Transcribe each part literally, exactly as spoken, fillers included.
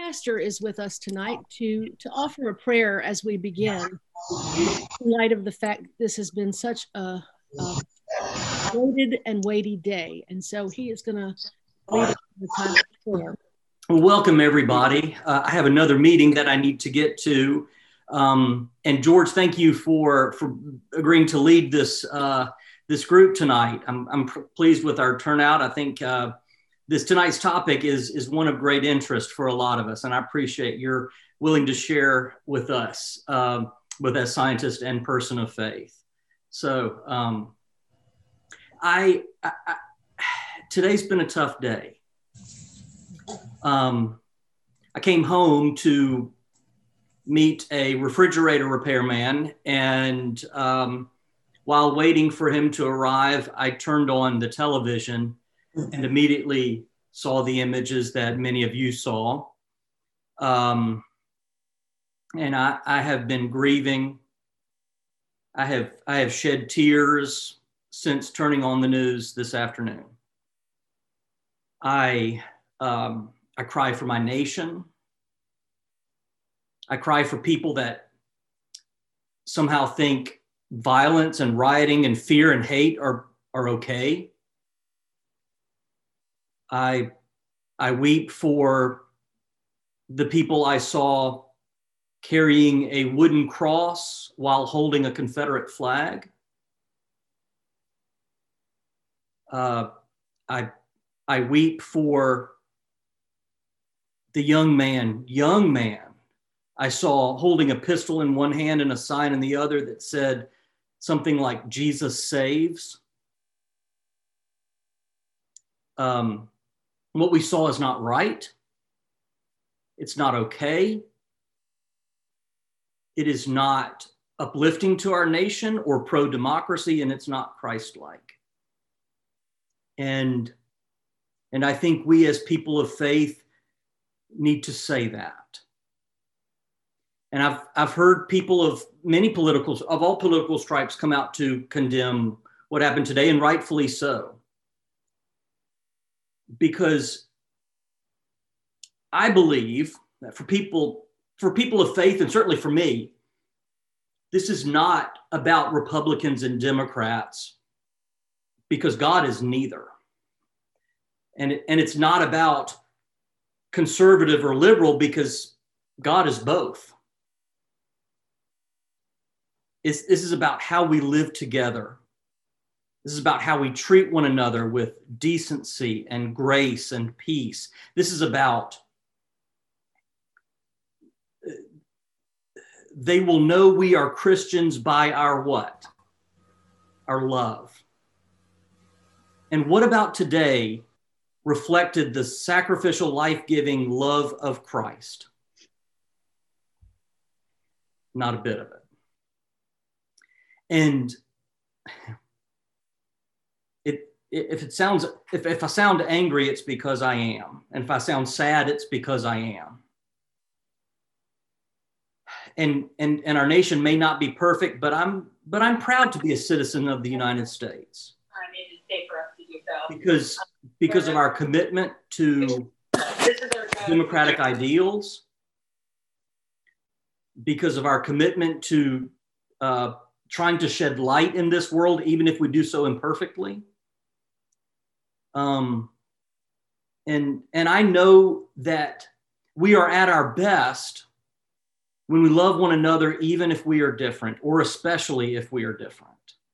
pastor is with us tonight to, to offer a prayer as we begin, in light of the fact this has been such a, a loaded and weighty day. And so he is going to lead us in the time of prayer. Well, welcome everybody. Uh, I have another meeting that I need to get to. Um, and George, thank you for, for agreeing to lead this, uh, this group tonight. I'm, I'm pleased with our turnout. I think uh, this tonight's topic is, is one of great interest for a lot of us. And I appreciate you're willing to share with us, um, with as scientist and person of faith. So um, I, I, I, today's been a tough day. Um, I came home to meet a refrigerator repairman, and um, while waiting for him to arrive, I turned on the television and immediately saw the images that many of you saw. Um, and I, I have been grieving. I have, I have shed tears since turning on the news this afternoon. I, um, I cry for my nation. I cry for people that somehow think violence and rioting and fear and hate are, are okay. I, I weep for the people I saw carrying a wooden cross while holding a Confederate flag. Uh, I, I weep for the young man, young man, I saw holding a pistol in one hand and a sign in the other that said something like Jesus saves. Um, what we saw is not right. It's not okay. It is not uplifting to our nation or pro-democracy, and it's not Christ-like. And, and I think we as people of faith need to say that. And I've, I've heard people of many political, of all political stripes come out to condemn what happened today, and rightfully so. Because I believe that for people, for people of faith, and certainly for me, this is not about Republicans and Democrats, because God is neither. And, it, and it's not about conservative or liberal, because God is both. It's, this is about how we live together. This is about how we treat one another with decency and grace and peace. This is about, they will know we are Christians by our what? Our love. And what about today reflected the sacrificial, life-giving love of Christ? Not a bit of it. And it, if it sounds, if, if I sound angry, it's because I am. And if I sound sad, it's because I am. And, and, and our nation may not be perfect, but I'm, but I'm proud to be a citizen of the United States. I need to stay for us to do so. Because, because of our commitment to democratic ideals, because of our commitment to uh, trying to shed light in this world, even if we do so imperfectly. Um, and, and I know that we are at our best when we love one another, even if we are different, or especially if we are different.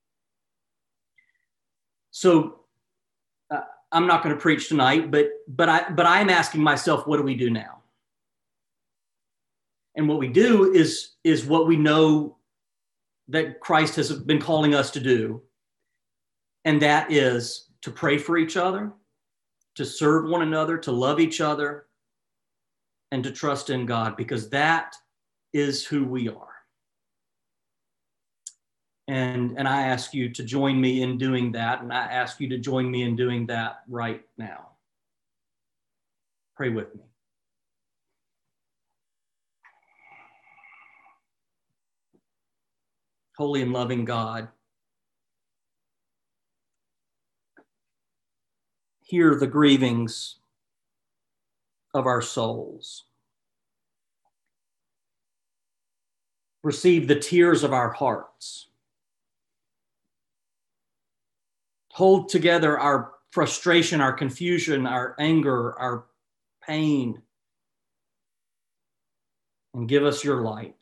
So uh, I'm not going to preach tonight, but, but, I, but I'm asking myself, what do we do now? And what we do is, is what we know that Christ has been calling us to do. And that is to pray for each other, to serve one another, to love each other, and to trust in God, because that is who we are. And, and I ask you to join me in doing that. And I ask you to join me in doing that right now. Pray with me. Holy and loving God, hear the grievings of our souls. receive the tears of our hearts. Hold together our frustration, our confusion, our anger, our pain, and give us your light.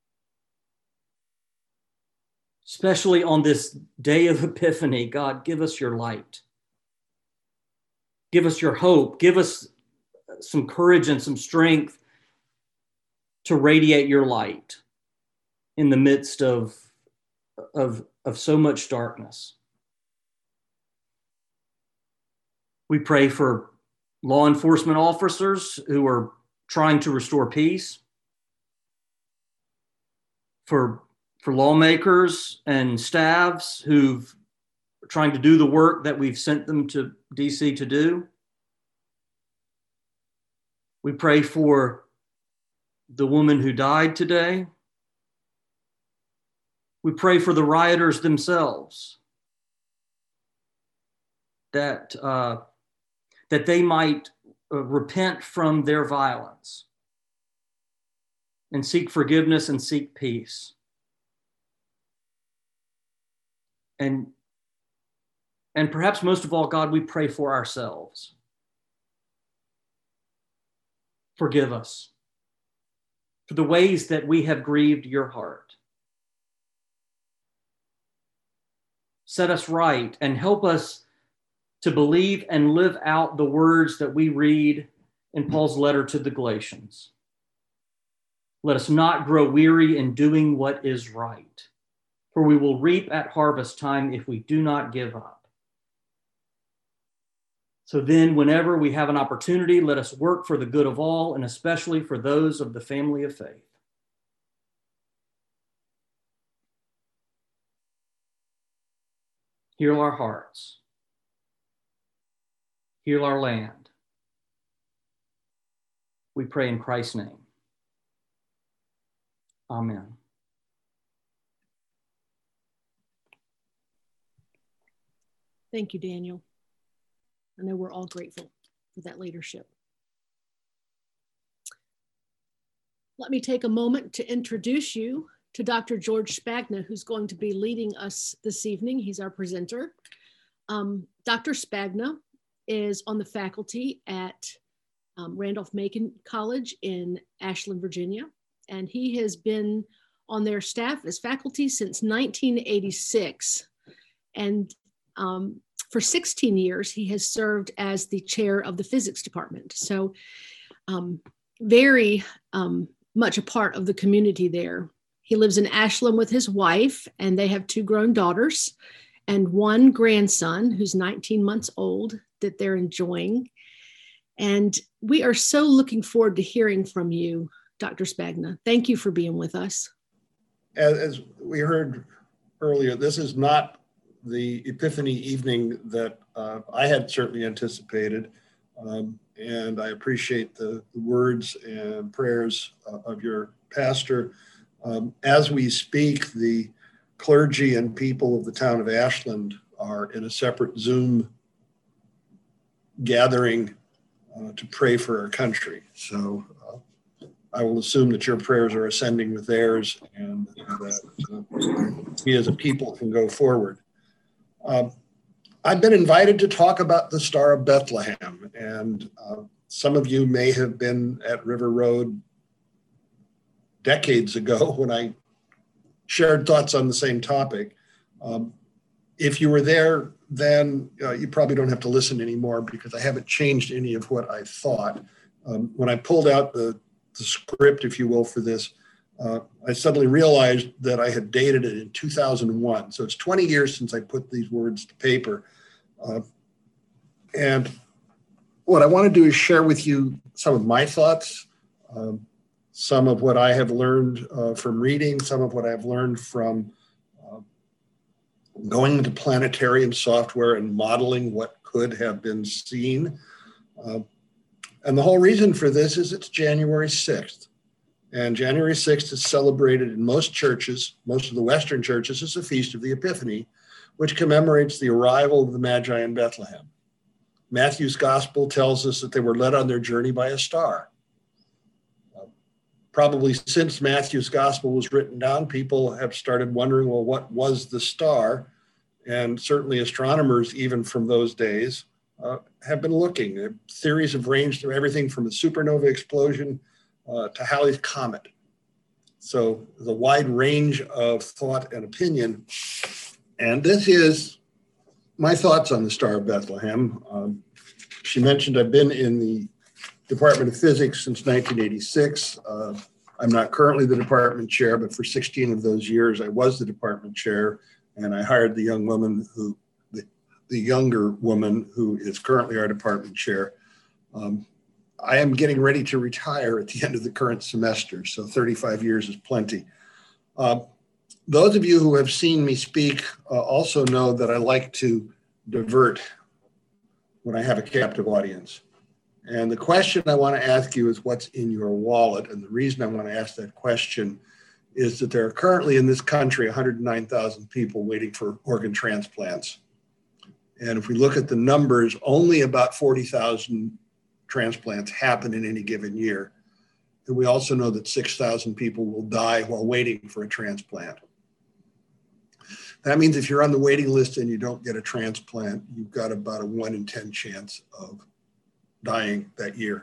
Especially on this day of Epiphany, God, give us your light. Give us your hope. Give us some courage and some strength to radiate your light in the midst of, of, of so much darkness. We pray for law enforcement officers who are trying to restore peace, for, for lawmakers and staffs who've trying to do the work that we've sent them to D C to do. We pray for the woman who died today. We pray for the rioters themselves, that, uh, that they might uh, repent from their violence and seek forgiveness and seek peace. And, and perhaps most of all, God, we pray for ourselves. Forgive us for the ways that we have grieved your heart. Set us right and help us to believe and live out the words that we read in Paul's letter to the Galatians. Let us not grow weary in doing what is right, for we will reap at harvest time if we do not give up. So then, whenever we have an opportunity, let us work for the good of all, and especially for those of the family of faith. Heal our hearts. Heal our land. We pray in Christ's name. Amen. Thank you, Daniel. I know we're all grateful for that leadership. Let me take a moment to introduce you to Doctor George Spagna, who's going to be leading us this evening. He's our presenter. Um, Doctor Spagna is on the faculty at um, Randolph-Macon College in Ashland, Virginia, and he has been on their staff as faculty since nineteen eighty-six. And um, for sixteen years, he has served as the chair of the physics department. So um, very um, much a part of the community there. He lives in Ashland with his wife, and they have two grown daughters and one grandson who's nineteen months old that they're enjoying. And we are so looking forward to hearing from you, Doctor Spagna. Thank you for being with us. As, as we heard earlier, this is not the Epiphany evening that uh, I had certainly anticipated. Um, and I appreciate the, the words and prayers uh, of your pastor. Um, as we speak, the clergy and people of the town of Ashland are in a separate Zoom gathering uh, to pray for our country. So uh, I will assume that your prayers are ascending with theirs, and that uh, we as a people can go forward. Um, I've been invited to talk about the Star of Bethlehem, and uh, some of you may have been at River Road decades ago when I shared thoughts on the same topic. Um, if you were there then, uh, you probably don't have to listen anymore because I haven't changed any of what I thought. Um, when I pulled out the, the script, if you will, for this, uh, I suddenly realized that I had dated it in two thousand one. So it's twenty years since I put these words to paper. Uh, and what I want to do is share with you some of my thoughts, um, some of what I have learned uh, from reading, some of what I've learned from uh, going into planetarium software and modeling what could have been seen. Uh, and the whole reason for this is it's January sixth. And January sixth is celebrated in most churches, most of the Western churches, as a feast of the Epiphany, which commemorates the arrival of the Magi in Bethlehem. Matthew's gospel tells us that they were led on their journey by a star. probably since Matthew's gospel was written down, people have started wondering, well, what was the star? And certainly astronomers, even from those days, uh, have been looking. Theories have ranged through everything from a supernova explosion uh, to Halley's Comet. So there's a wide range of thought and opinion. And this is my thoughts on the Star of Bethlehem. Um, she mentioned I've been in the Department of Physics since nineteen eighty-six. Uh, I'm not currently the department chair, but for sixteen of those years, I was the department chair, and I hired the young woman who, the, the younger woman who is currently our department chair. Um, I am getting ready to retire at the end of the current semester, so thirty-five years is plenty. Uh, those of you who have seen me speak uh, also know that I like to divert when I have a captive audience. And the question I want to ask you is what's in your wallet? And the reason I want to ask that question is that there are currently in this country one hundred nine thousand people waiting for organ transplants. And if we look at the numbers, only about forty thousand transplants happen in any given year. And we also know that six thousand people will die while waiting for a transplant. That means if you're on the waiting list and you don't get a transplant, you've got about a one in ten chance of dying that year.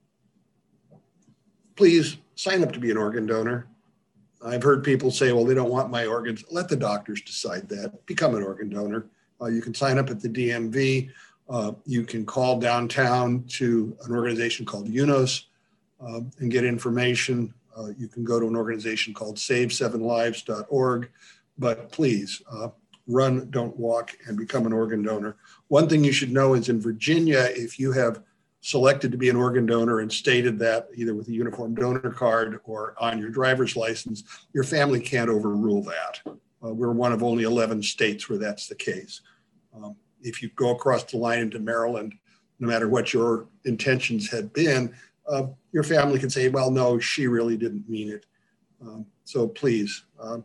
Please sign up to be an organ donor. I've heard people say, well, they don't want my organs. Let the doctors decide that. Become an organ donor. Uh, you can sign up at the D M V. Uh, you can call downtown to an organization called UNOS uh, and get information. Uh, you can go to an organization called save seven lives dot org. But please, uh, run, don't walk, and become an organ donor. One thing you should know is in Virginia, if you have selected to be an organ donor and stated that either with a uniform donor card or on your driver's license, your family can't overrule that. Uh, we're one of only eleven states where that's the case. Um, if you go across the line into Maryland, no matter what your intentions had been, uh, your family can say, well, no, she really didn't mean it. Um, so please, uh,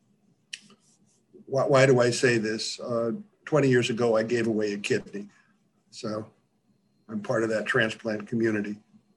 why, why do I say this? Uh, twenty years ago, I gave away a kidney. So I'm part of that transplant community.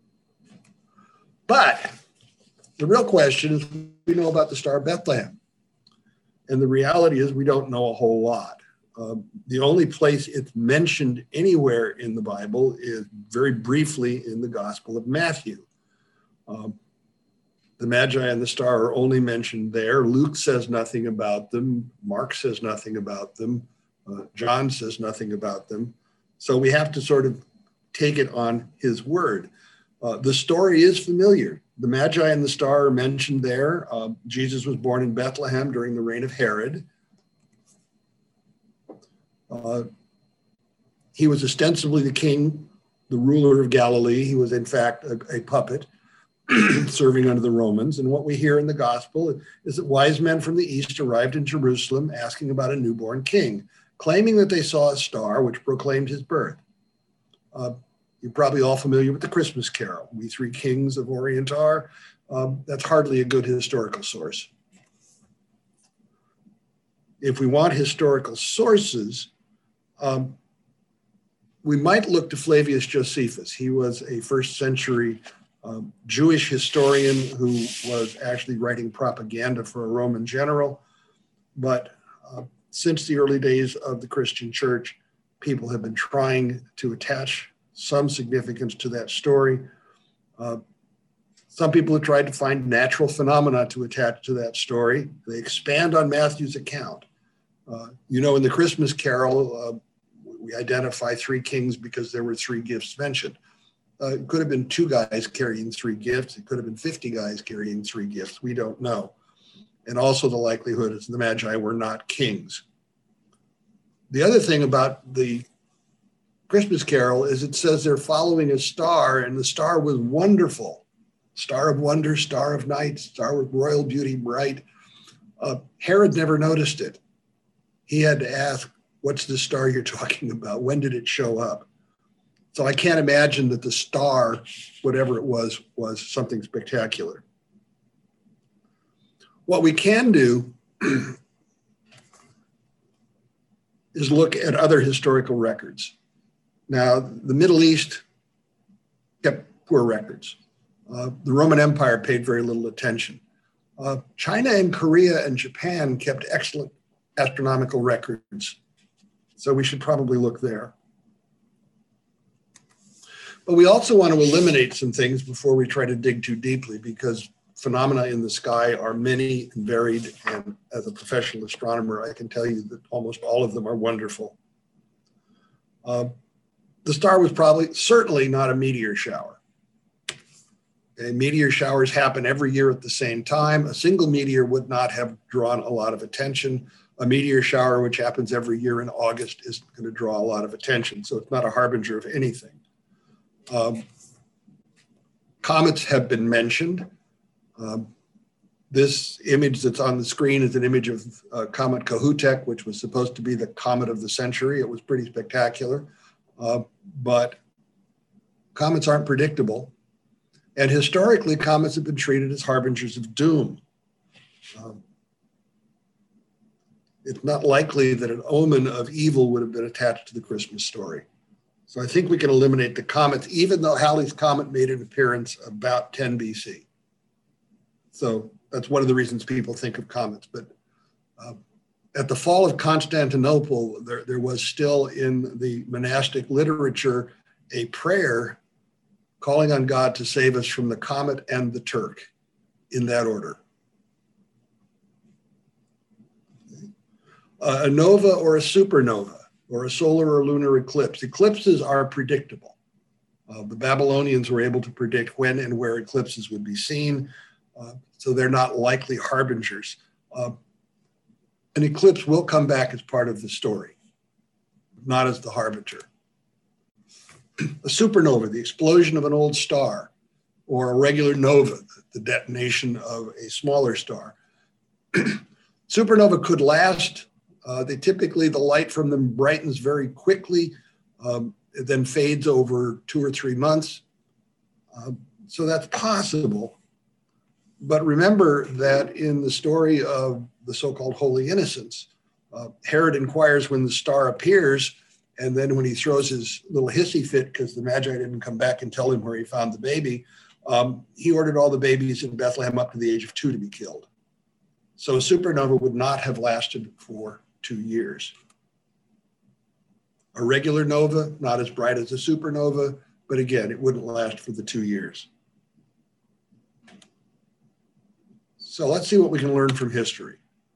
But the real question is, we know about the Star of Bethlehem. And the reality is we don't know a whole lot. Uh, the only place it's mentioned anywhere in the Bible is very briefly in the Gospel of Matthew. Um, the Magi and the star are only mentioned there. Luke says nothing about them. Mark says nothing about them. Uh, John says nothing about them. So we have to sort of take it on his word. Uh, the story is familiar. The Magi and the star are mentioned there. Uh, Jesus was born in Bethlehem during the reign of Herod. Uh, he was ostensibly the king, the ruler of Galilee. He was in fact a, a puppet serving under the Romans. And what we hear in the gospel is that wise men from the east arrived in Jerusalem asking about a newborn king, claiming that they saw a star which proclaimed his birth. Uh, you're probably all familiar with the Christmas Carol, We Three Kings of Orient Are. Um, that's hardly a good historical source. If we want historical sources, um, we might look to Flavius Josephus. He was a first century um, Jewish historian who was actually writing propaganda for a Roman general. But uh, since the early days of the Christian church, people have been trying to attach some significance to that story. Uh, some people have tried to find natural phenomena to attach to that story. They expand on Matthew's account. Uh, you know, in the Christmas Carol, uh, we identify three kings because there were three gifts mentioned. Uh, it could have been two guys carrying three gifts. It could have been fifty guys carrying three gifts. We don't know. And also the likelihood is the Magi were not kings. The other thing about the Christmas Carol is it says they're following a star, and the star was wonderful. Star of wonder, star of night, star of royal beauty, bright. Uh, Herod never noticed it. He had to ask, what's the star you're talking about? When did it show up? So I can't imagine that the star, whatever it was, was something spectacular. What we can do is look at other historical records. Now, the Middle East kept poor records. Uh, the Roman Empire paid very little attention. Uh, China and Korea and Japan kept excellent astronomical records, so we should probably look there. But we also want to eliminate some things before we try to dig too deeply, because phenomena in the sky are many and varied, and as a professional astronomer, I can tell you that almost all of them are wonderful. Uh, the star was probably, certainly not a meteor shower. Okay, meteor showers happen every year at the same time. A single meteor would not have drawn a lot of attention. A meteor shower, which happens every year in August, isn't going to draw a lot of attention, so it's not a harbinger of anything. Um, comets have been mentioned. Um, this image that's on the screen is an image of uh, Comet Kohoutek, which was supposed to be the comet of the century. It was pretty spectacular, uh, but comets aren't predictable. And historically, comets have been treated as harbingers of doom. Um, it's not likely that an omen of evil would have been attached to the Christmas story. So I think we can eliminate the comets, even though Halley's Comet made an appearance about ten B C. So that's one of the reasons people think of comets. But uh, at the fall of Constantinople, there, there was still in the monastic literature a prayer calling on God to save us from the comet and the Turk, in that order. Uh, a nova or a supernova, or a solar or lunar eclipse. Eclipses are predictable. Uh, the Babylonians were able to predict when and where eclipses would be seen, uh, so they're not likely harbingers. Uh, an eclipse will come back as part of the story, not as the harbinger. A supernova, the explosion of an old star, or a regular nova, the detonation of a smaller star. Supernova could last. Uh, they typically, the light from them brightens very quickly, um, it then fades over two or three months. Uh, so that's possible. But remember that in the story of the so-called Holy Innocents, uh, Herod inquires when the star appears, and then when he throws his little hissy fit because the Magi didn't come back and tell him where he found the baby, um, he ordered all the babies in Bethlehem up to the age of two to be killed. So a supernova would not have lasted for two years. A regular nova, not as bright as a supernova, but again, it wouldn't last for the two years. So let's see what we can learn from history.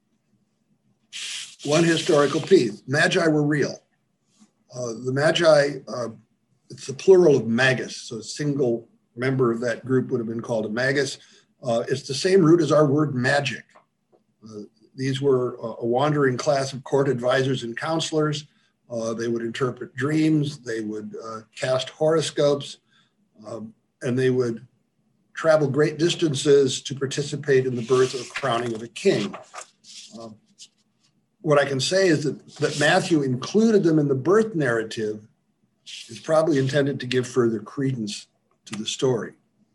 One historical piece, Magi were real. Uh, the Magi, uh, it's the plural of magus, so a single member of that group would have been called a magus. Uh, it's the same root as our word magic. Uh, these were a wandering class of court advisors and counselors. Uh, they would interpret dreams, they would uh, cast horoscopes, um, and they would travel great distances to participate in the birth or crowning of a king. Um, what I can say is that, that Matthew included them in the birth narrative is probably intended to give further credence to the story.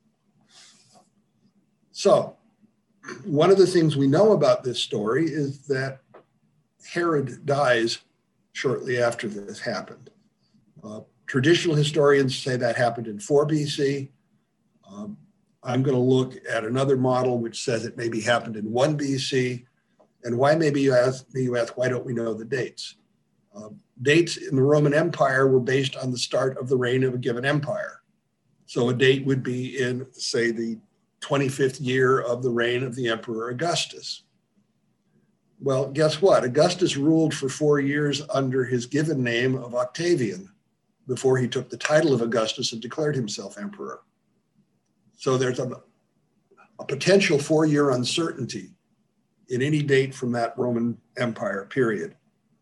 So, one of the things we know about this story is that Herod dies shortly after this happened. Uh, traditional historians say that happened in four B C. Um, I'm going to look at another model which says it maybe happened in one B C. And why maybe you ask me, you ask, why don't we know the dates? Uh, dates in the Roman Empire were based on the start of the reign of a given empire. So a date would be in, say, the twenty-fifth year of the reign of the Emperor Augustus. Well, guess what? Augustus ruled for four years under his given name of Octavian before he took the title of Augustus and declared himself emperor. So there's a, a potential four-year uncertainty in any date from that Roman Empire period.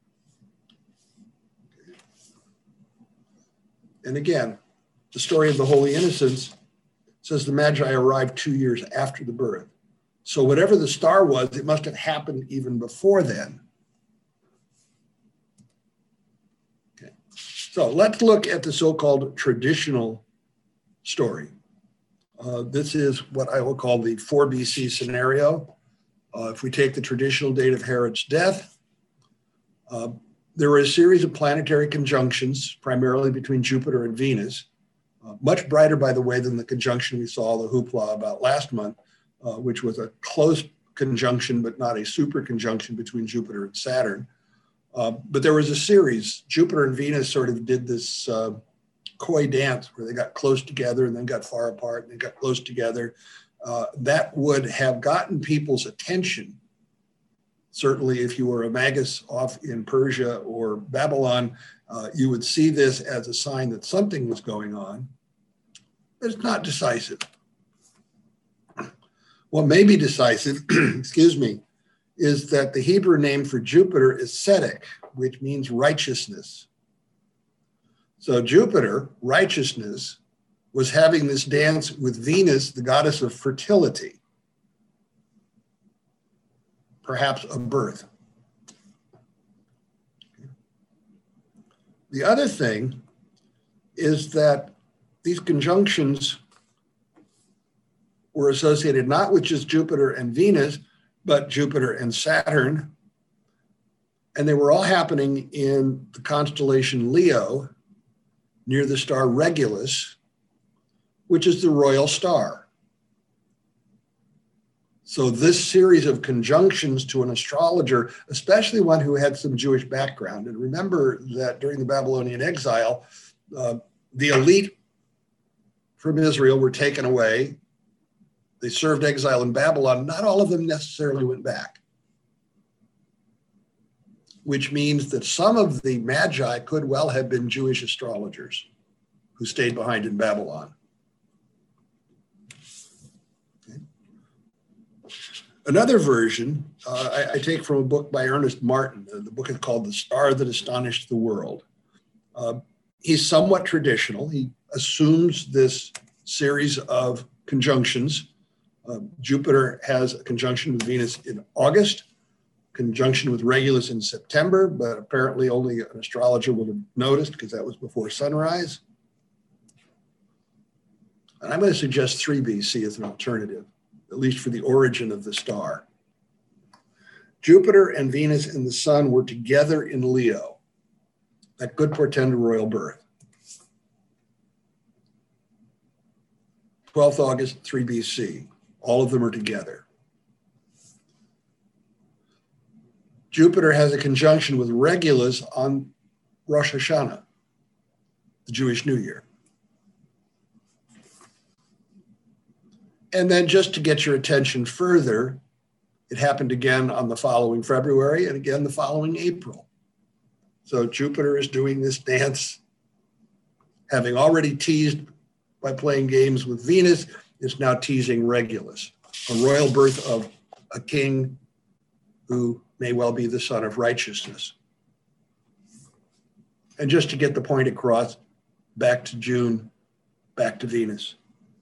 And again, the story of the Holy Innocents says the Magi arrived two years after the birth. So whatever the star was, it must have happened even before then. Okay. So let's look at the so-called traditional story. Uh, this is what I will call the four B C scenario. Uh, if we take the traditional date of Herod's death, uh, there were a series of planetary conjunctions, primarily between Jupiter and Venus. Uh, much brighter, by the way, than the conjunction we saw the hoopla about last month, uh, which was a close conjunction, but not a super conjunction between Jupiter and Saturn. Uh, but there was a series. Jupiter and Venus sort of did this uh, coy dance where they got close together and then got far apart and they got close together. Uh, that would have gotten people's attention. Certainly, if you were a magus off in Persia or Babylon, uh, you would see this as a sign that something was going on. But it's not decisive. What may be decisive, excuse me, is that the Hebrew name for Jupiter is Tzedek, which means righteousness. So Jupiter, righteousness, was having this dance with Venus, the goddess of fertility, perhaps a birth. The other thing is that these conjunctions were associated not with just Jupiter and Venus, but Jupiter and Saturn. And they were all happening in the constellation Leo, near the star Regulus, which is the royal star. So this series of conjunctions to an astrologer, especially one who had some Jewish background, and remember that during the Babylonian exile, uh, the elite from Israel were taken away. They served exile in Babylon. Not all of them necessarily went back, which means that some of the magi could well have been Jewish astrologers who stayed behind in Babylon. Okay. Another version uh, I, I take from a book by Ernest Martin. The book is called The Star That Astonished the World. Uh, he's somewhat traditional. He assumes this series of conjunctions. Uh, Jupiter has a conjunction with Venus in August, conjunction with Regulus in September, but apparently only an astrologer would have noticed because that was before sunrise. And I'm going to suggest three B C as an alternative, at least for the origin of the star. Jupiter and Venus and the sun were together in Leo. That could portend a royal birth. twelfth August, three B C. All of them are together. Jupiter has a conjunction with Regulus on Rosh Hashanah, the Jewish New Year. And then just to get your attention further, it happened again on the following February and again the following April. So Jupiter is doing this dance, having already teased by playing games with Venus, is now teasing Regulus, a royal birth of a king who may well be the son of righteousness. And just to get the point across, back to June, back to Venus.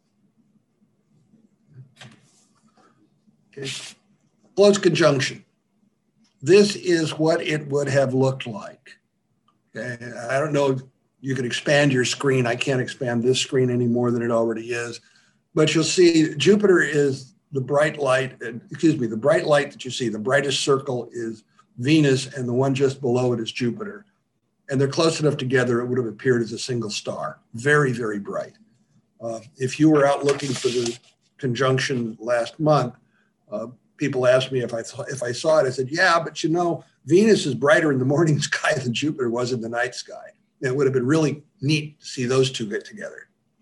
Okay. Close conjunction. This is what it would have looked like. Okay. I don't know if you could expand your screen. I can't expand this screen any more than it already is. But you'll see Jupiter is the bright light, excuse me, the bright light that you see, the brightest circle is Venus, and the one just below it is Jupiter. And they're close enough together, it would have appeared as a single star. Very, very bright. Uh, if you were out looking for the conjunction last month, uh, people asked me if I, th- if I saw it. I said, yeah, but you know, Venus is brighter in the morning sky than Jupiter was in the night sky. And it would have been really neat to see those two get together.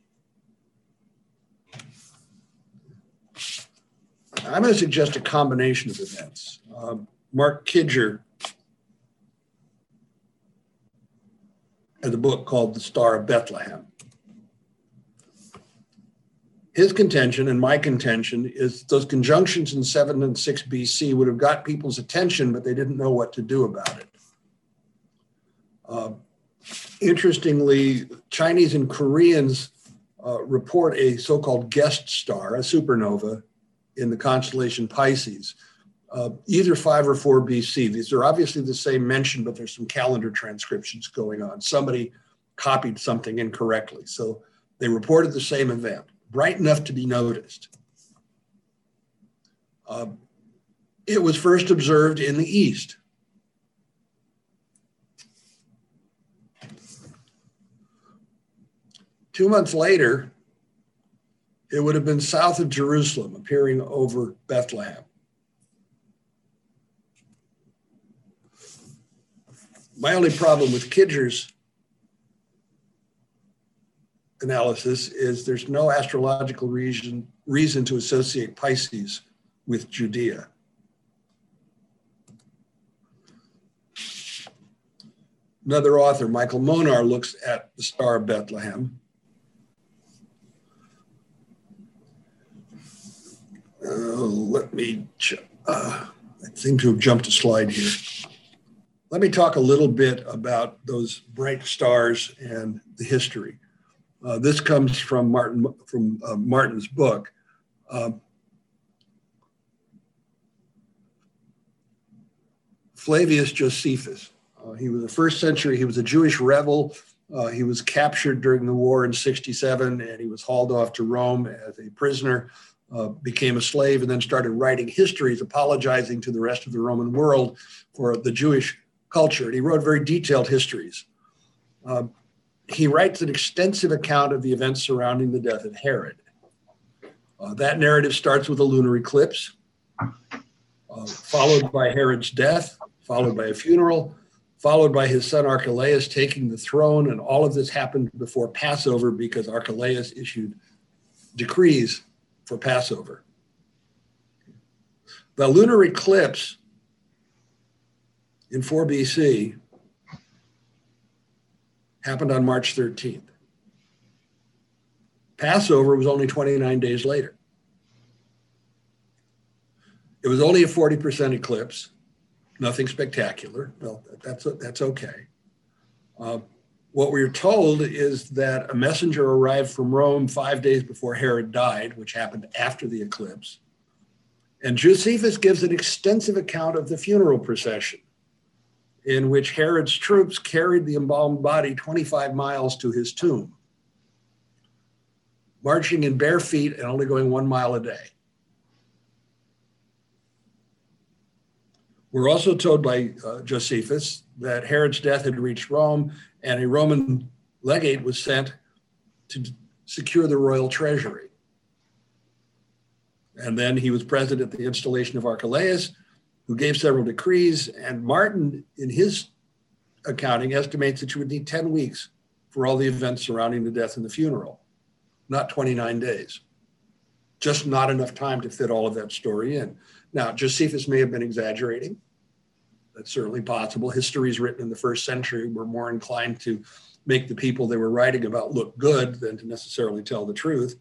I'm going to suggest a combination of events. Um, Mark Kidger has a book called The Star of Bethlehem. His contention and my contention is those conjunctions in seven and six B C would have got people's attention, but they didn't know what to do about it. Uh, interestingly, Chinese and Koreans uh, report a so-called guest star, a supernova, in the constellation Pisces, uh, either five or four B C. These are obviously the same mention, but there's some calendar transcriptions going on. Somebody copied something incorrectly. So they reported the same event, bright enough to be noticed. Uh, it was first observed in the East. Two months later, it would have been south of Jerusalem, appearing over Bethlehem. My only problem with Kidger's analysis is there's no astrological reason, reason to associate Pisces with Judea. Another author, Michael Monar, looks at the Star of Bethlehem. Uh, let me, uh, I seem to have jumped a slide here. Let me talk a little bit about those bright stars and the history. Uh, this comes from Martin, from uh, Martin's book. Um, Flavius Josephus. Uh, he was a first century, he was a Jewish rebel. Uh, he was captured during the war in sixty-seven, and he was hauled off to Rome as a prisoner, uh, became a slave, and then started writing histories, apologizing to the rest of the Roman world for the Jewish culture. And he wrote very detailed histories. Uh, he writes an extensive account of the events surrounding the death of Herod. Uh, that narrative starts with a lunar eclipse, uh, followed by Herod's death, followed by a funeral, followed by his son Archelaus taking the throne. And all of this happened before Passover because Archelaus issued decrees for Passover. The lunar eclipse in four B C happened on March thirteenth. Passover was only twenty-nine days later. It was only a forty percent eclipse, nothing spectacular. Well, that's, that's okay. Uh, what we're told is that a messenger arrived from Rome five days before Herod died, which happened after the eclipse. And Josephus gives an extensive account of the funeral procession, in which Herod's troops carried the embalmed body twenty-five miles to his tomb, marching in bare feet and only going one mile a day. We're also told by uh, Josephus that Herod's death had reached Rome, and a Roman legate was sent to secure the royal treasury. And then he was present at the installation of Archelaus, who gave several decrees. And Martin, in his accounting, estimates that you would need ten weeks for all the events surrounding the death and the funeral, not twenty-nine days. Just not enough time to fit all of that story in. Now, Josephus may have been exaggerating. That's certainly possible. Histories written in the first century were more inclined to make the people they were writing about look good than to necessarily tell the truth.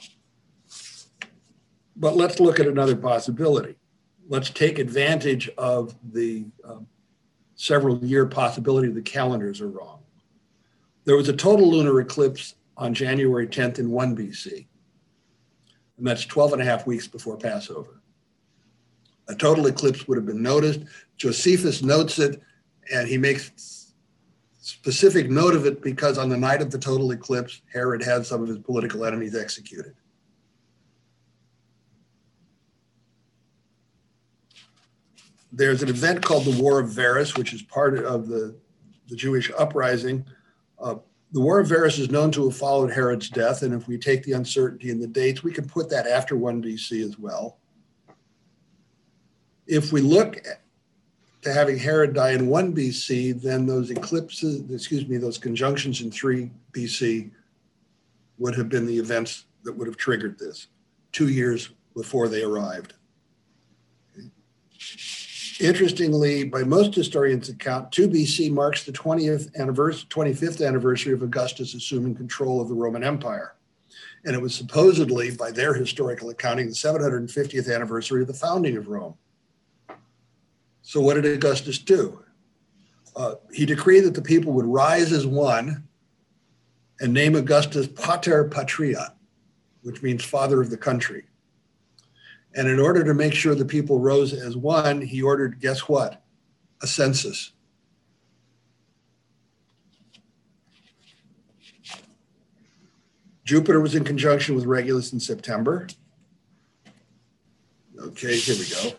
But let's look at another possibility. Let's take advantage of the um, several year possibility the calendars are wrong. There was a total lunar eclipse on January tenth in one B C, and that's twelve and a half weeks before Passover. A total eclipse would have been noticed. Josephus notes it, and he makes specific note of it because on the night of the total eclipse, Herod had some of his political enemies executed. There's an event called the War of Varus, which is part of the, the Jewish uprising. Uh, the War of Varus is known to have followed Herod's death, and if we take the uncertainty in the dates, we can put that after one B C as well. If we look at, to having Herod die in one B C, then those eclipses, excuse me, those conjunctions in three B C would have been the events that would have triggered this, two years before they arrived. Okay. Interestingly, by most historians' account, two B C marks the twentieth anniversary, twenty-fifth anniversary of Augustus assuming control of the Roman Empire. And it was supposedly, by their historical accounting, the seven hundred fiftieth anniversary of the founding of Rome. So what did Augustus do? Uh, he decreed that the people would rise as one and name Augustus Pater Patria, which means father of the country. And in order to make sure the people rose as one, he ordered, guess what? A census. Jupiter was in conjunction with Regulus in September. Okay, here we go.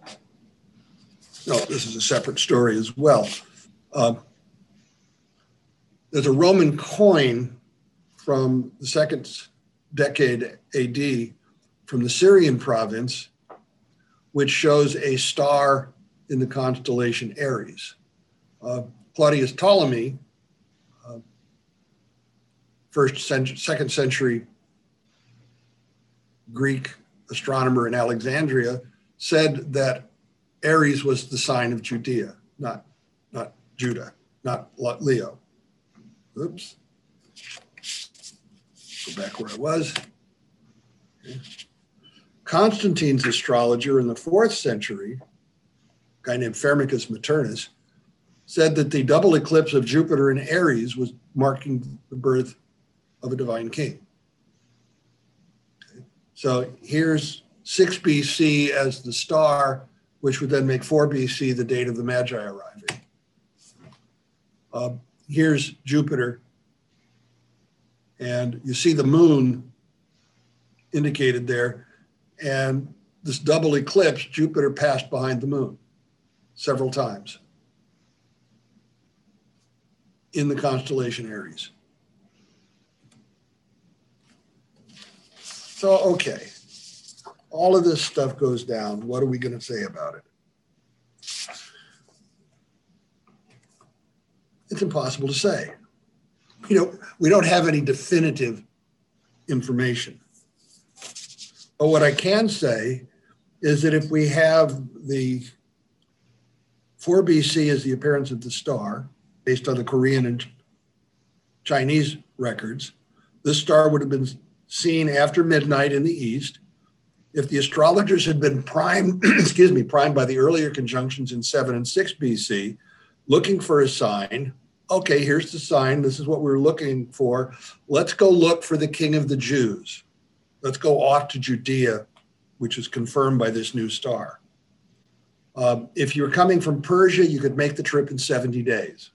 No, this is a separate story as well. Um, There's a Roman coin from the second decade A D from the Syrian province, which shows a star in the constellation Aries. Uh, Claudius Ptolemy, uh, first century, second century Greek astronomer in Alexandria, said that Aries was the sign of Judea, not, not Judah, not Leo. Oops. Go back where I was. Okay. Constantine's astrologer in the fourth century, a guy named Firmicus Maternus, said that the double eclipse of Jupiter in Aries was marking the birth of a divine king. Okay. So here's six B C as the star, which would then make four B C the date of the Magi arriving. Uh, here's Jupiter, and you see the moon indicated there, and this double eclipse, Jupiter passed behind the moon several times in the constellation Aries. So, okay, all of this stuff goes down. What are we going to say about it? It's impossible to say. You know, we don't have any definitive information. But what I can say is that if we have the four B C as the appearance of the star, based on the Korean and Chinese records, this star would have been seen after midnight in the east. If the astrologers had been primed, excuse me, primed by the earlier conjunctions in seven and six B C, looking for a sign, okay, here's the sign. This is what we're looking for. Let's go look for the King of the Jews. Let's go off to Judea, which is confirmed by this new star. Um, if you're coming from Persia, you could make the trip in seventy days.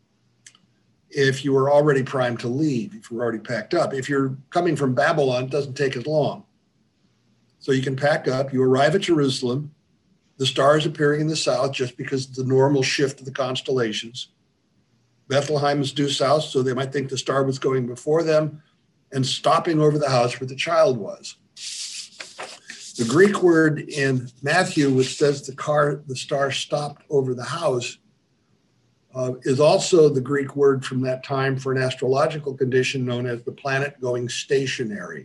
If you were already primed to leave, if you were already packed up. If you're coming from Babylon, it doesn't take as long. So you can pack up, you arrive at Jerusalem, the star is appearing in the south just because of the normal shift of the constellations. Bethlehem is due south, so they might think the star was going before them and stopping over the house where the child was. The Greek word in Matthew, which says the car, the star stopped over the house, uh, is also the Greek word from that time for an astrological condition known as the planet going stationary.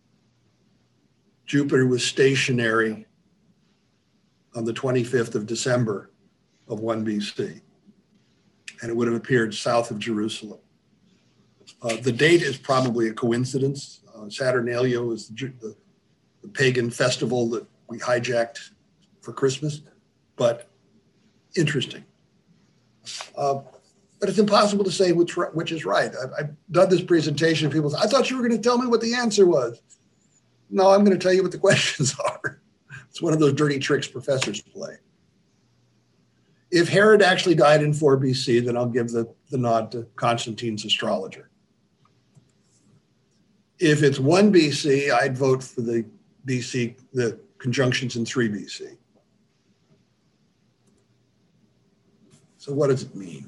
Jupiter was stationary on the twenty-fifth of December of one B C, and it would have appeared south of Jerusalem. Uh, the date is probably a coincidence. Uh, Saturnalia was the, the, the pagan festival that we hijacked for Christmas, but interesting. Uh, but it's impossible to say which, which is right. I, I've done this presentation, people say, I thought you were going to tell me what the answer was. No, I'm going to tell you what the questions are. It's one of those dirty tricks professors play. If Herod actually died in four B C, then I'll give the, the nod to Constantine's astrologer. If it's one B C, I'd vote for the B C, the conjunctions in three B C. So what does it mean?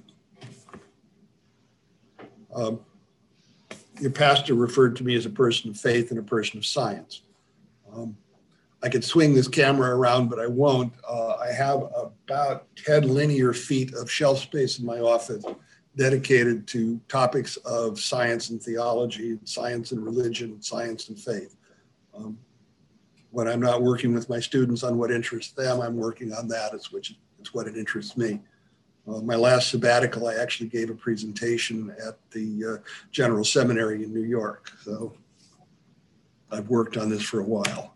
Um, your pastor referred to me as a person of faith and a person of science. Um, I could swing this camera around, but I won't. Uh, I have about ten linear feet of shelf space in my office dedicated to topics of science and theology, science and religion, science and faith. Um, when I'm not working with my students on what interests them, I'm working on that. It's, which, it's what it interests me. Uh, my last sabbatical, I actually gave a presentation at the uh, General Seminary in New York. So I've worked on this for a while.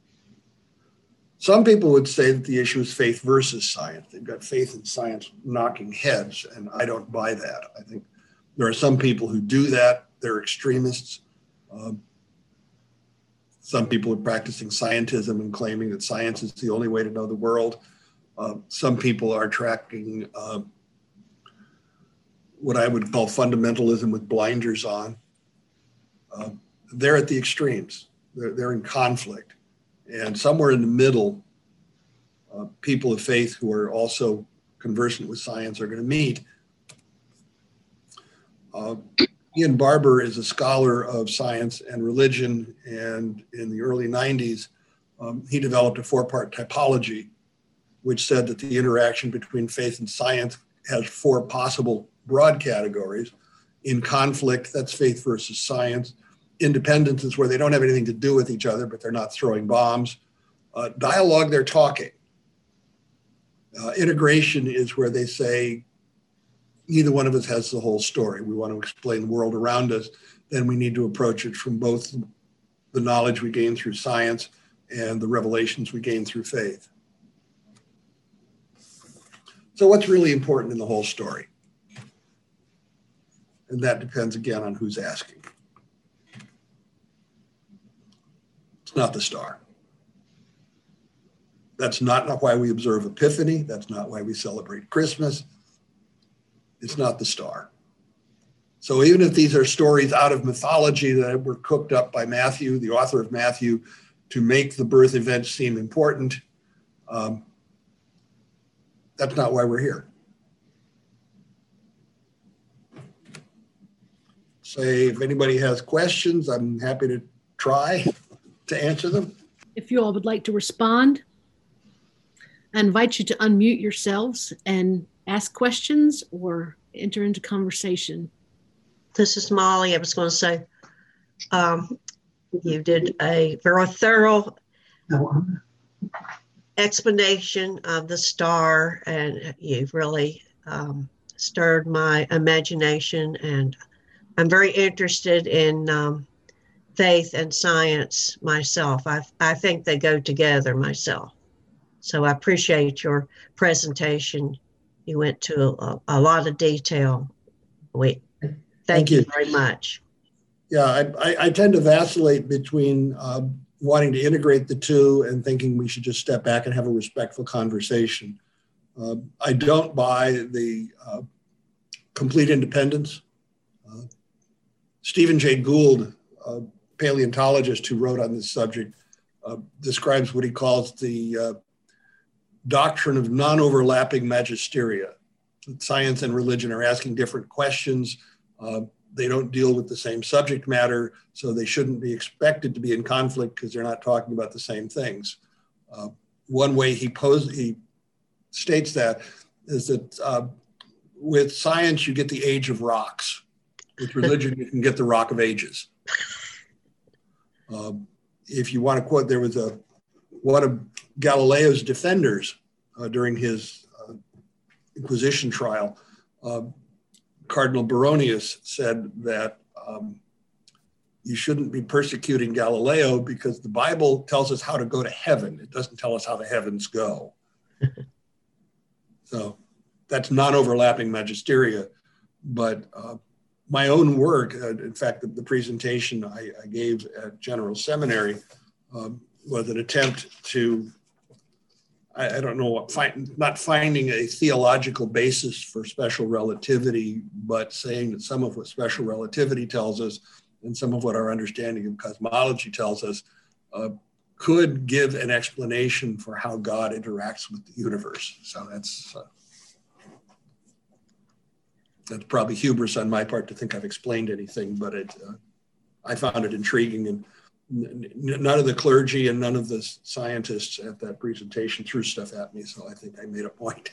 Some people would say that the issue is faith versus science. They've got faith and science knocking heads, and I don't buy that. I think there are some people who do that. They're extremists. Um, some people are practicing scientism and claiming that science is the only way to know the world. Uh, some people are tracking uh, what I would call fundamentalism with blinders on. Uh, they're at the extremes. They're, they're in conflict. And somewhere in the middle, uh, people of faith who are also conversant with science are going to meet. Uh, Ian Barber is a scholar of science and religion, and in the early nineties, um, he developed a four-part typology, which said that the interaction between faith and science has four possible broad categories. In conflict, that's faith versus science. Independence is where they don't have anything to do with each other, but they're not throwing bombs. Uh, dialogue, they're talking. Uh, integration is where they say, neither one of us has the whole story. We want to explain the world around us. Then we need to approach it from both the knowledge we gain through science and the revelations we gain through faith. So what's really important in the whole story? And that depends again on who's asking. It's not the star. That's not why we observe Epiphany. That's not why we celebrate Christmas. It's not the star. So even if these are stories out of mythology that were cooked up by Matthew, the author of Matthew, to make the birth event seem important, um, that's not why we're here. Say, if anybody has questions, I'm happy to try to answer them. If you all would like to respond, I invite you to unmute yourselves and ask questions or enter into conversation. This is Molly. I was going to say, um, you did a very thorough explanation of the star, and you've really um, stirred my imagination, and I'm very interested in um, faith and science myself. I, I think they go together myself. So I appreciate your presentation. You went to a, a lot of detail. We, thank, thank you. you very much. Yeah, I, I, I tend to vacillate between uh, wanting to integrate the two and thinking we should just step back and have a respectful conversation. Uh, I don't buy the uh, complete independence. Uh, Stephen Jay Gould, a paleontologist who wrote on this subject, uh, describes what he calls the uh, doctrine of non-overlapping magisteria. Science and religion are asking different questions. Uh, they don't deal with the same subject matter, so they shouldn't be expected to be in conflict because they're not talking about the same things. Uh, one way he, pose, he states that is that uh, with science, you get the age of rocks. With religion, you can get the rock of ages. Uh, if you want to quote, there was a one of Galileo's defenders uh, during his uh, Inquisition trial, uh, Cardinal Baronius said that um, you shouldn't be persecuting Galileo because the Bible tells us how to go to heaven. It doesn't tell us how the heavens go. So that's non-overlapping magisteria. But uh, my own work, uh, in fact, the, the presentation I, I gave at General Seminary um, was an attempt to, I, I don't know what, find, not finding a theological basis for special relativity, but saying that some of what special relativity tells us and some of what our understanding of cosmology tells us uh, could give an explanation for how God interacts with the universe. So that's, uh, that's probably hubris on my part to think I've explained anything, but it, uh, I found it intriguing, and none of the clergy and none of the scientists at that presentation threw stuff at me, so I think I made a point.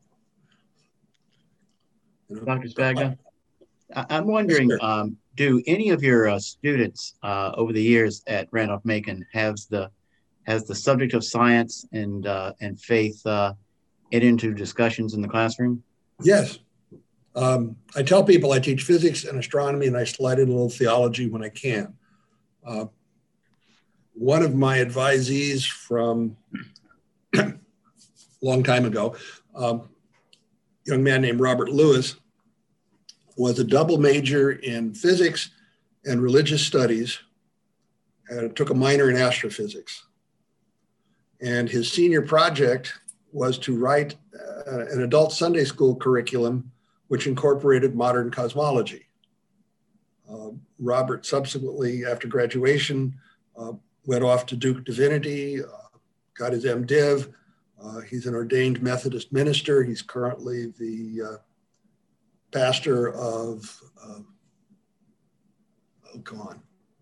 You know, Doctor Spagna, I'm wondering, yes, um, do any of your uh, students uh, over the years at Randolph-Macon has the has the subject of science and uh, and faith uh, get into discussions in the classroom? Yes. Um, I tell people I teach physics and astronomy, and I slide in a little theology when I can. Uh, one of my advisees from a long time ago, um, a young man named Robert Lewis, was a double major in physics and religious studies, and took a minor in astrophysics. And his senior project was to write uh, an adult Sunday school curriculum which incorporated modern cosmology. Uh, Robert subsequently, after graduation, uh, went off to Duke Divinity, uh, got his MDiv. Uh, he's an ordained Methodist minister. He's currently the uh, pastor of, uh, oh, go on.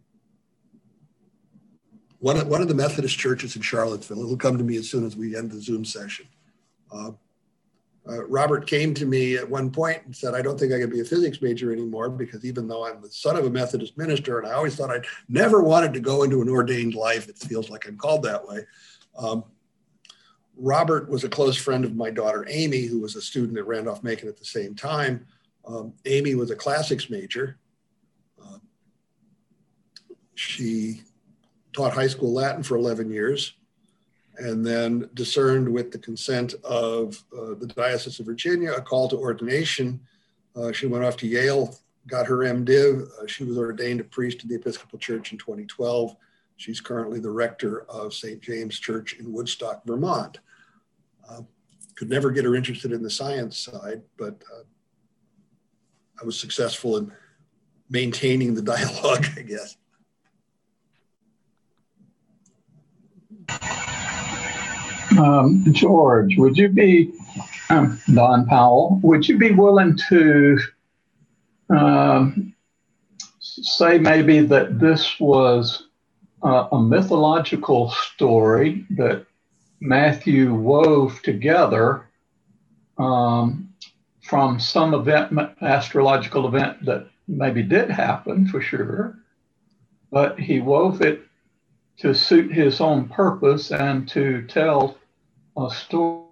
One of, one of the Methodist churches in Charlottesville. It'll come to me as soon as we end the Zoom session. Uh, uh, Robert came to me at one point and said, I don't think I could be a physics major anymore, because even though I'm the son of a Methodist minister, and I always thought I'd never wanted to go into an ordained life, it feels like I'm called that way. Um, Robert was a close friend of my daughter, Amy, who was a student at Randolph-Macon at the same time. Um, Amy was a classics major. Uh, she taught high school Latin for eleven years, and then discerned, with the consent of uh, the Diocese of Virginia, a call to ordination. Uh, she went off to Yale, got her MDiv. Uh, she was ordained a priest in the Episcopal Church in twenty twelve. She's currently the rector of Saint James Church in Woodstock, Vermont. Uh, could never get her interested in the science side, but uh, I was successful in maintaining the dialogue, I guess. Um, George, would you be, um, Don Powell, would you be willing to um, say maybe that this was uh, a mythological story that Matthew wove together um, from some event, astrological event that maybe did happen for sure, but he wove it to suit his own purpose and to tell a story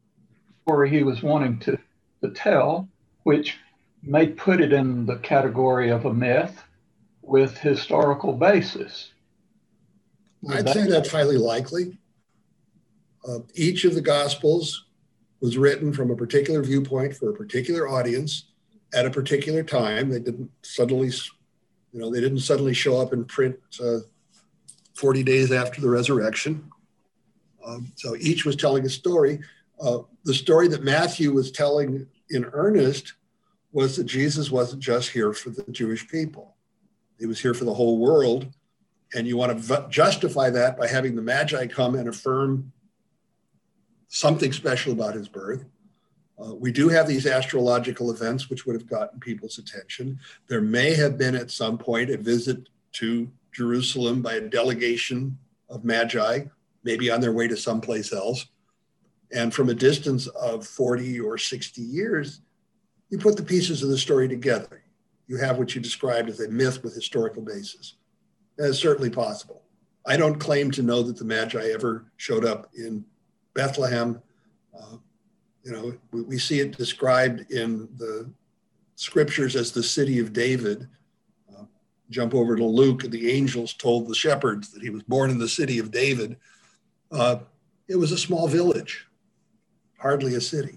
he was wanting to, to tell, which may put it in the category of a myth with historical basis. Would I'd that say that's highly likely. Uh, each of the Gospels was written from a particular viewpoint for a particular audience at a particular time. They didn't suddenly, you know, they didn't suddenly show up in print uh, forty days after the resurrection. Um, so each was telling a story. Uh, the story that Matthew was telling in earnest was that Jesus wasn't just here for the Jewish people. He was here for the whole world. And you want to v- justify that by having the Magi come and affirm something special about his birth. Uh, we do have these astrological events which would have gotten people's attention. There may have been at some point a visit to Jerusalem by a delegation of Magi, maybe on their way to someplace else. And from a distance of forty or sixty years, you put the pieces of the story together. You have what you described as a myth with historical basis. That is certainly possible. I don't claim to know that the Magi ever showed up in Bethlehem. Uh, you know, we, we see it described in the scriptures as the city of David. Uh, jump over to Luke, and the angels told the shepherds that he was born in the city of David. Uh, it was a small village, hardly a city.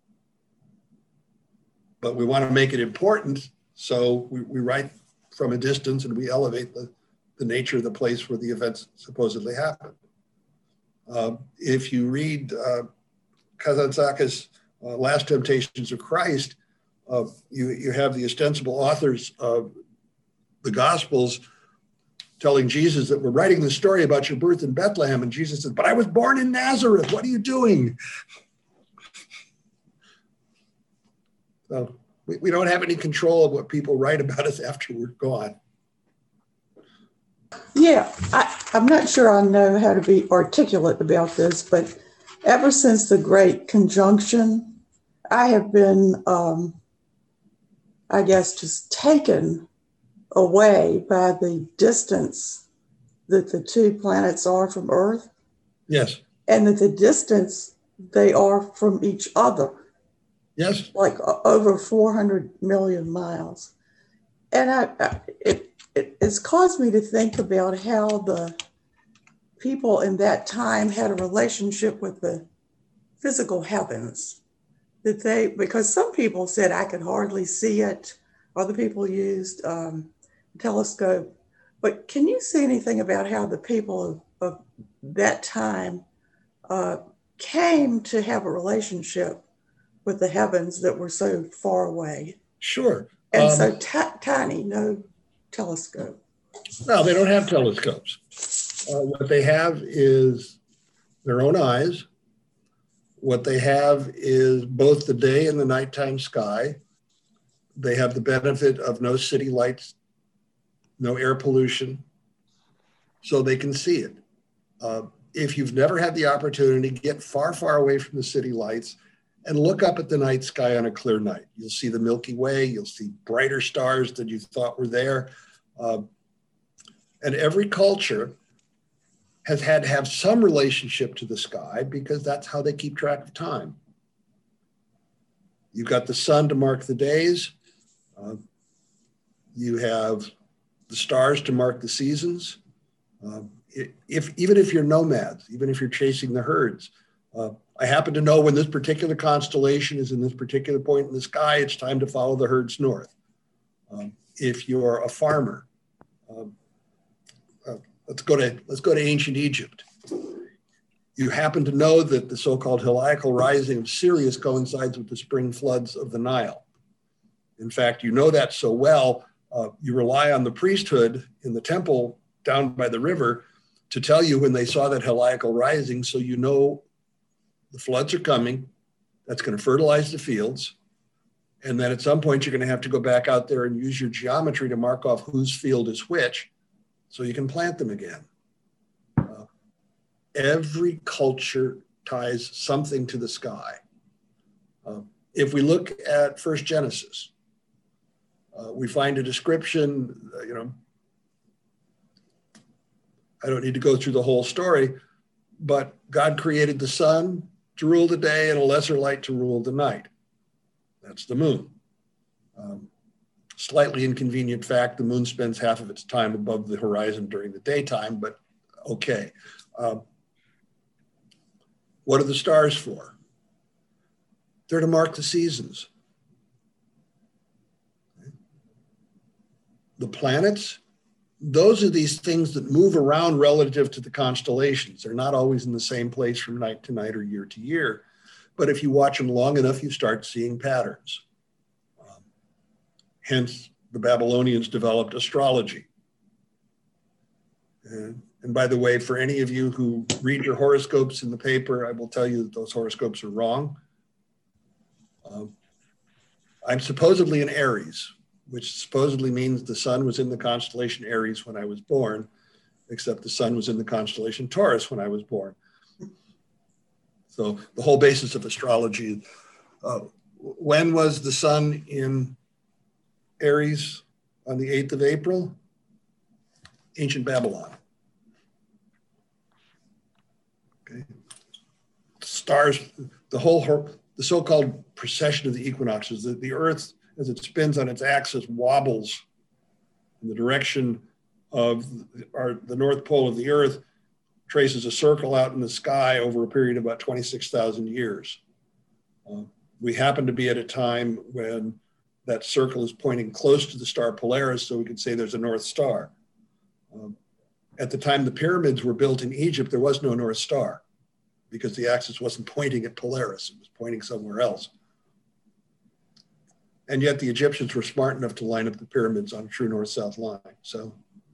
But we want to make it important, so we, we write from a distance and we elevate the, the nature of the place where the events supposedly happened. Uh, if you read uh, Kazantzakis' uh, Last Temptations of Christ, uh, you, you have the ostensible authors of the Gospels telling Jesus that we're writing the story about your birth in Bethlehem. And Jesus said, but I was born in Nazareth. What are you doing? So we, we don't have any control of what people write about us after we're gone. Yeah, I, I'm not sure I know how to be articulate about this, but ever since the Great Conjunction, I have been, um, I guess, just taken away by the distance that the two planets are from Earth. Yes. And that the distance they are from each other. Yes. Like over four hundred million miles. And I, I it, it it's caused me to think about how the people in that time had a relationship with the physical heavens. That they, because some people said I could hardly see it. Other people used um, telescope. But can you say anything about how the people of, of that time uh, came to have a relationship with the heavens that were so far away? Sure. And um, so t- tiny, no telescope. No, they don't have telescopes. Uh, what they have is their own eyes. What they have is both the day and the nighttime sky. they have the benefit of no city lights, no air pollution, so they can see it. Uh, if you've never had the opportunity, get far, far away from the city lights and look up at the night sky on a clear night. You'll see the Milky Way, you'll see brighter stars than you thought were there. Uh, and every culture has had to have some relationship to the sky because that's how they keep track of time. You've got the sun to mark the days. Uh, you have the stars to mark the seasons. Uh, if, even if you're nomads, even if you're chasing the herds, uh, I happen to know when this particular constellation is in this particular point in the sky, it's time to follow the herds north. Um, if you're a farmer, um, uh, let's go to let's go to ancient Egypt. You happen to know that the so-called heliacal rising of Sirius coincides with the spring floods of the Nile. In fact, you know that so well, uh, you rely on the priesthood in the temple down by the river to tell you when they saw that heliacal rising, so you know the floods are coming. That's going to fertilize the fields. And then at some point, you're going to have to go back out there and use your geometry to mark off whose field is which so you can plant them again. Uh, every culture ties something to the sky. Uh, if we look at First Genesis, uh, we find a description, uh, you know, I don't need to go through the whole story, but God created the sun to rule the day and a lesser light to rule the night. That's the moon. Um, slightly inconvenient fact, the moon spends half of its time above the horizon during the daytime, but okay. Um, what are the stars for? They're to mark the seasons. The planets, those are these things that move around relative to the constellations. They're not always in the same place from night to night or year to year. But if you watch them long enough, you start seeing patterns. Um, hence, the Babylonians developed astrology. And, and by the way, for any of you who read your horoscopes in the paper, I will tell you that those horoscopes are wrong. Um, I'm supposedly in Aries, which supposedly means the sun was in the constellation Aries when I was born, except the sun was in the constellation Taurus when I was born. So the whole basis of astrology, uh, when was the sun in Aries on the eighth of April? Ancient Babylon. Okay. Stars, the whole, the so-called precession of the equinoxes, the, the Earth, as it spins on its axis, wobbles in the direction of our, the North Pole of the Earth, traces a circle out in the sky over a period of about twenty-six thousand years. Uh, we happen to be at a time when that circle is pointing close to the star Polaris, so we could say there's a North Star. Um, at the time the pyramids were built in Egypt, there was no North Star because the axis wasn't pointing at Polaris, it was pointing somewhere else. And yet the Egyptians were smart enough to line up the pyramids on a true north-south line. So,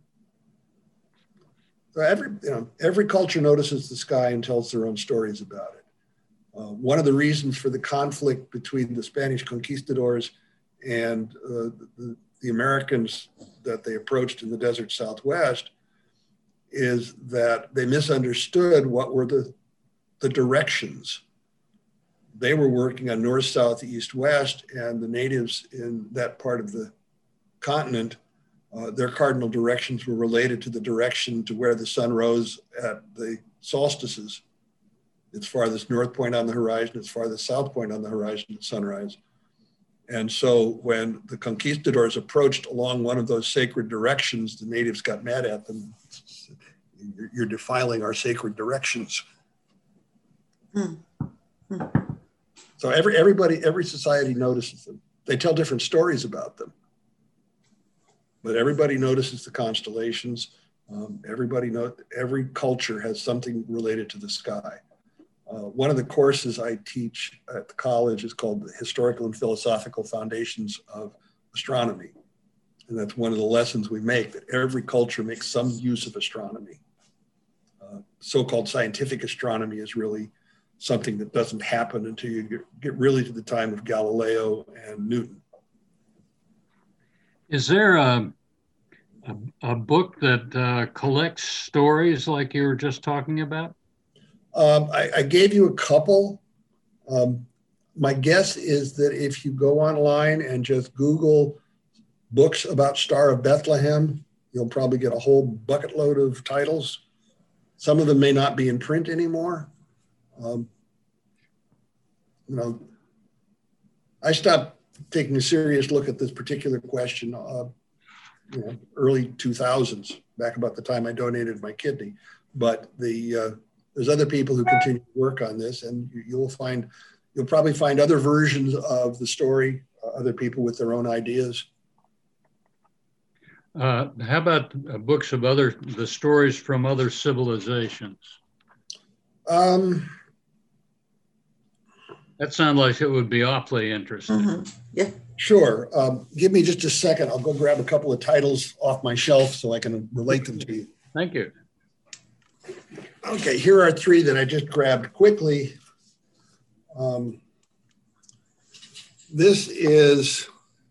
so every, you know, every culture notices the sky and tells their own stories about it. Uh, one of the reasons for the conflict between the Spanish conquistadors and uh, the, the Americans that they approached in the desert Southwest is that they misunderstood what were the, the directions. They were working on north, south, east, west, and the natives in that part of the continent, uh, their cardinal directions were related to the direction to where the sun rose at the solstices. Its farthest north point on the horizon, its farthest south point on the horizon at sunrise. And so when the conquistadors approached along one of those sacred directions, the natives got mad at them. You're, you're defiling our sacred directions. Hmm. Hmm. So every, everybody, every society notices them. They tell different stories about them. But everybody notices the constellations. Um, everybody know, every culture has something related to the sky. Uh, one of the courses I teach at the college is called the Historical and Philosophical Foundations of Astronomy. And that's one of the lessons we make, that every culture makes some use of astronomy. Uh, so-called scientific astronomy is really something that doesn't happen until you get, get really to the time of Galileo and Newton. Is there a, a, a book that uh, collects stories like you were just talking about? Um, I, I gave you a couple. Um, my guess is that if you go online and just Google books about Star of Bethlehem, you'll probably get a whole bucket load of titles. Some of them may not be in print anymore. Um, you know, I stopped taking a serious look at this particular question, uh, you know, early two thousands, back about the time I donated my kidney. But the uh, there's other people who continue to work on this, and you, you'll find, you'll probably find other versions of the story, uh, other people with their own ideas. Uh, how about uh, books of other, the stories from other civilizations? Um, that sounds like it would be awfully interesting. Mm-hmm. Yeah. Sure. Um, give me just a second. I'll go grab a couple of titles off my shelf so I can relate them to you. Thank you. Okay, here are three that I just grabbed quickly. Um, this is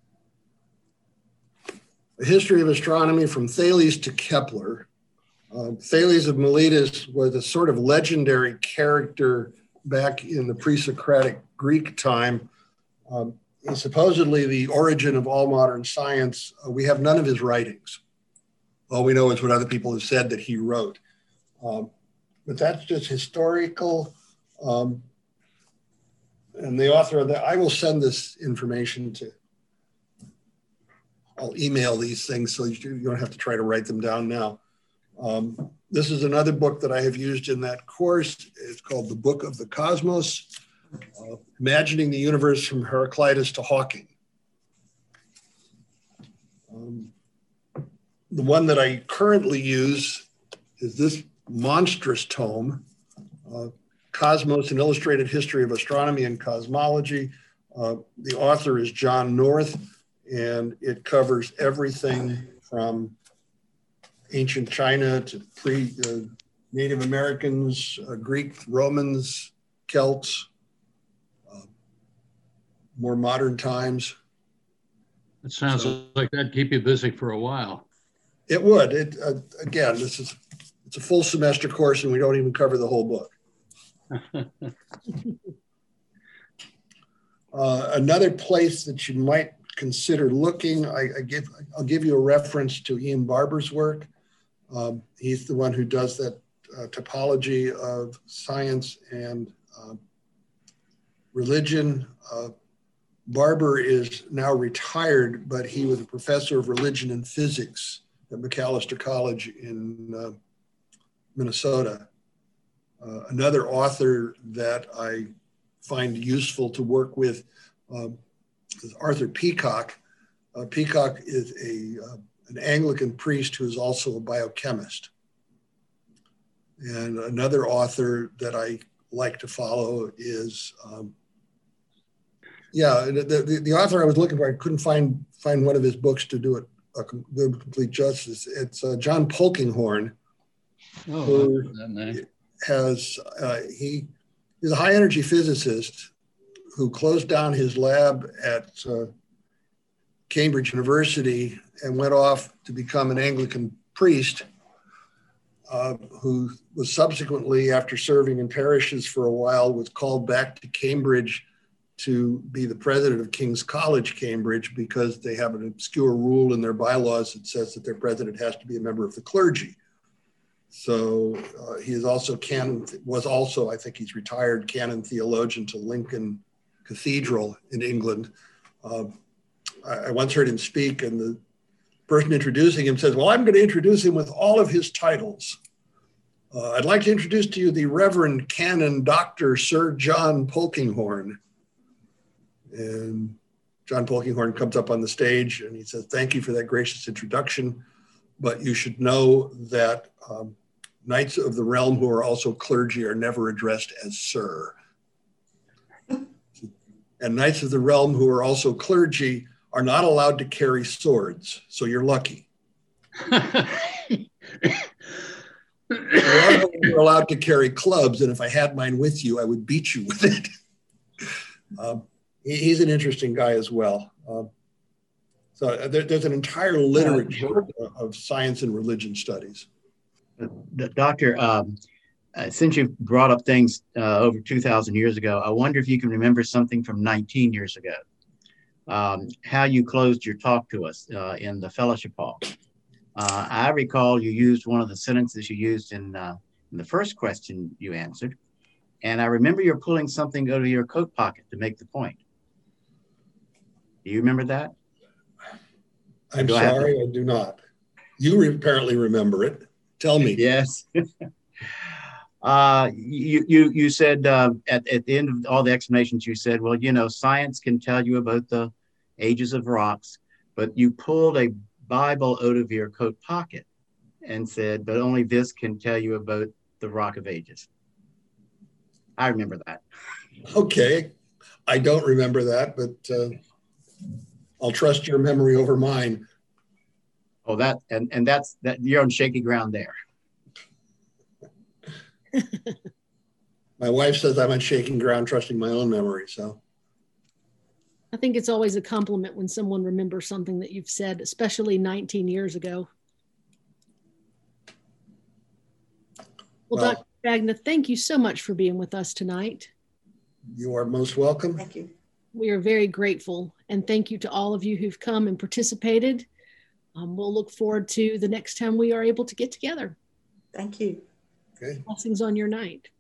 A History of Astronomy from Thales to Kepler. Uh, Thales of Miletus was a sort of legendary character back in the pre-Socratic Greek time. Um, he's supposedly the origin of all modern science. Uh, we have none of his writings. All we know is what other people have said that he wrote. Um, but that's just historical. Um, and the author of that, I will send this information to, I'll email these things so you don't have to try to write them down now. Um, this is another book that I have used in that course. It's called The Book of the Cosmos, uh, Imagining the Universe from Heraclitus to Hawking. Um, the one that I currently use is this monstrous tome, uh, Cosmos, An Illustrated History of Astronomy and Cosmology. Uh, the author is John North, and it covers everything from ancient China to pre uh, Native Americans, uh, Greek, Romans, Celts, uh, more modern times. It sounds So, like that'd keep you busy for a while. It would. It uh, again, this is it's a full semester course, and we don't even cover the whole book. uh, another place that you might consider looking, I, I give I'll give you a reference to Ian Barber's work. Um, he's the one who does that uh, topology of science and uh, religion. Uh, Barber is now retired, but he was a professor of religion and physics at Macalester College in uh, Minnesota. Uh, another author that I find useful to work with um, is Arthur Peacock. Uh, Peacock is a, uh, an Anglican priest who is also a biochemist. And another author that I like to follow is, um, yeah, the, the, the author I was looking for, I couldn't find, find one of his books to do it a complete justice. It's uh, John Polkinghorne, Oh, who that name. has, uh, he is a high energy physicist who closed down his lab at uh, Cambridge University and went off to become an Anglican priest, uh, who was subsequently, after serving in parishes for a while, was called back to Cambridge to be the president of King's College, Cambridge, because they have an obscure rule in their bylaws that says that their president has to be a member of the clergy. So uh, he is also canon, was also, I think he's retired canon theologian to Lincoln Cathedral in England. Uh, I, I once heard him speak, and the person introducing him says, well, I'm going to introduce him with all of his titles. Uh, I'd like to introduce to you the Reverend Canon Doctor Sir John Polkinghorne. And John Polkinghorne comes up on the stage and he says, thank you for that gracious introduction, but you should know that um, knights of the realm who are also clergy are never addressed as sir. And knights of the realm who are also clergy are not allowed to carry swords, so you're lucky. You're allowed to carry clubs, and if I had mine with you, I would beat you with it. um, he, he's an interesting guy as well. Um, So uh, there, there's an entire literature of science and religion studies. Uh, Doctor, um, uh, since you brought up things uh, over two thousand years ago, I wonder if you can remember something from nineteen years ago. Um, how you closed your talk to us uh, in the fellowship hall. Uh, I recall you used one of the sentences you used in, uh, in the first question you answered. And I remember you're pulling something out of your coat pocket to make the point. Do you remember that? I'm sorry, I, I do not. You re apparently remember it. Tell me. Yes. uh, you, you, you said uh, at, at the end of all the explanations, you said, well, you know, science can tell you about the ages of rocks, but you pulled a Bible out of your coat pocket and said, but only this can tell you about the Rock of Ages. I remember that. Okay. I don't remember that, but uh, I'll trust your memory over mine. Oh, that, and, and that's, that you're on shaky ground there. My wife says I'm on shaking ground, trusting my own memory, so. I think it's always a compliment when someone remembers something that you've said, especially nineteen years ago. Well, well Doctor Spagna, thank you so much for being with us tonight. You are most welcome. Thank you. We are very grateful, and thank you to all of you who've come and participated. Um, we'll look forward to the next time we are able to get together. Thank you. Okay. Blessings on your night.